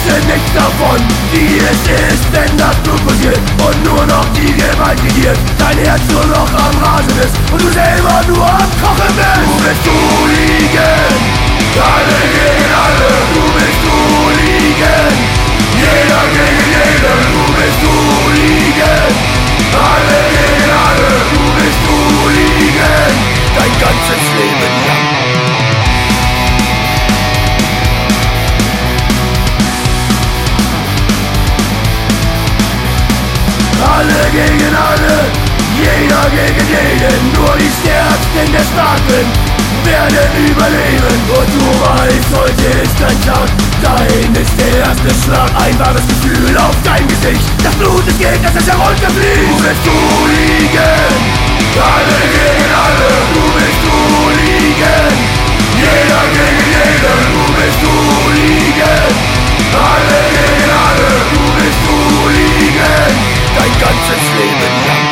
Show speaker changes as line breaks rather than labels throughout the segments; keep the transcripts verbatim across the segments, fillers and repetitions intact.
wissen nichts davon, wie es ist, wenn das Blut passiert und nur noch die Gewalt regiert. Dein Herz nur noch am Rasen ist und du selber nur am Kochen bist. Du bist Hooligan, alle gegen alle, du bist Hooligan, jeder gegen jeden, du bist Hooligan, alle gegen alle, du bist Hooligan, dein ganzes Leben lang. Alle gegen alle, jeder gegen jeden, nur die Stärksten der Starken werden überleben. Und du weißt, heute ist dein Tag, dein ist der erste Schlag. Ein wahres Gefühl auf dein Gesicht, das Blut des Gegners, das herunterfließt. Du bist Hooligan, alle gegen alle, du bist Hooligan, jeder gegen jeden, du bist Hooligan, alle gegen alle, du bist Hooligan, dein ganzes Leben lang.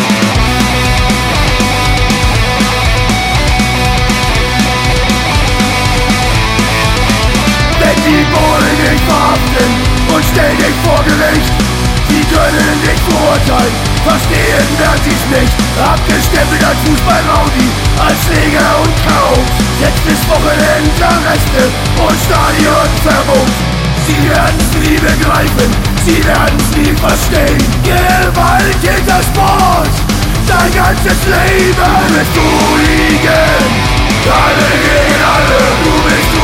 Wenn die Bullen dich verhaften und stellen dich vor Gericht, die können dich verurteilen, verstehen werden sie's nicht. Abgestempelt als Fußball-Rowdy, als Schläger und Kraut, jetzt ist Wochenendarreste und Stadionverbot. Sie werden's nie begreifen, sie werden's nie verstehen. Gewalt ist der Sport, dein ganzes Leben. Du bist Hooligan, alle gegen alle, du bist Hooligan.